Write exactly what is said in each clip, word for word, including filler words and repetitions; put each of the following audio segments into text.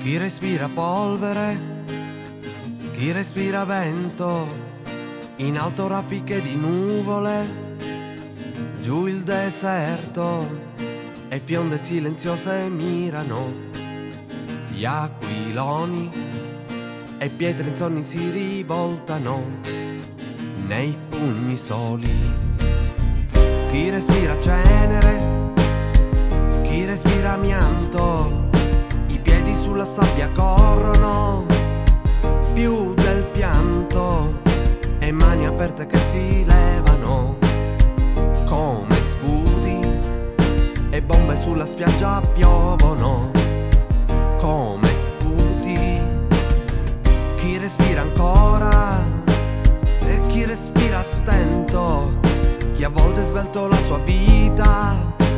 Chi respira polvere, chi respira vento, in alto raffiche di nuvole, giù il deserto e fionde silenziose mirano gli aquiloni e pietre insonni si rivoltano nei pugni soli. Chi respira cenere, chi respira amianto, i piedi sulla sabbia corrono più del pianto e mani aperte che si levano come scudi e bombe sulla spiaggia piovono come sputi. Chi respira ancora e chi respira a stento, chi a volte svelto la sua vita,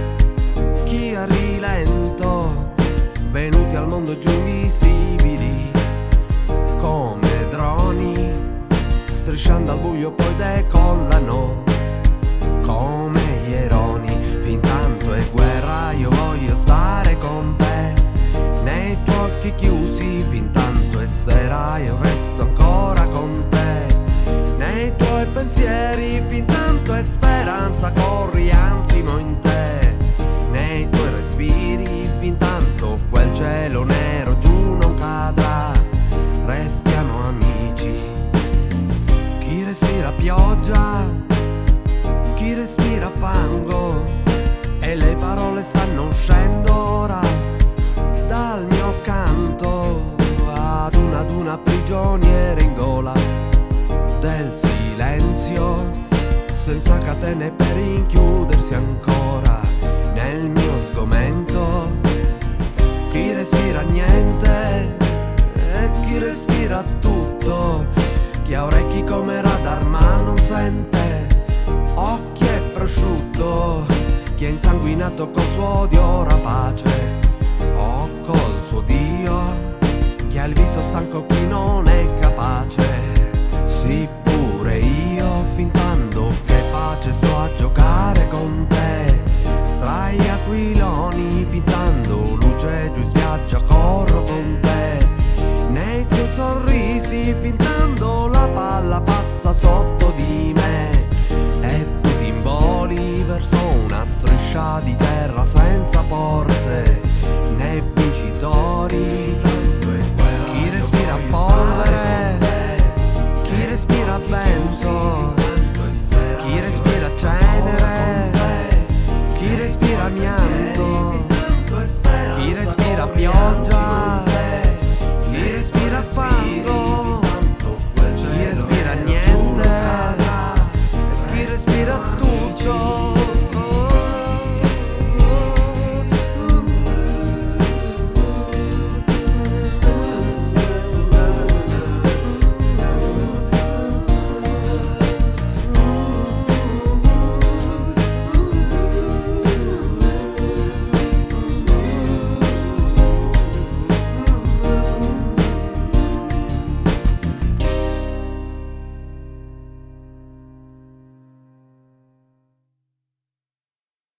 chi a rilento, venuti al mondo giù invisibili come droni, strisciando al buio poi decollano come gli eroni. Fin tanto è guerra, io voglio stare con te nei tuoi occhi chiusi, fin tanto è sera, io resto ancora con te nei tuoi pensieri, fin tanto è speranza, corri ansimo in te nei tuoi respiri, fin tanto quel cielo nero giù non cadrà, restiamo amici. Chi respira pioggia, chi respira fango, e le parole stanno uscendo ora dal mio canto, ad una ad una prigioniera in gola del silenzio, senza catene per rinchiudersi ancora nel mio sgomento. Chi respira niente e chi respira tutto, chi ha orecchi come radar ma non sente, occhi e prosciutto, chi è insanguinato col suo odio rapace o col suo Dio, chi ha il viso stanco qui non è capace. Sì, pure io, fin tanto che pace sto a giocare con te tra gli aquiloni, fin tanto luce giù in spiaggia corro con te nei tuoi sorrisi, fin tanto la palla passa sotto di me e tu ti involi verso una striscia di terra senza porte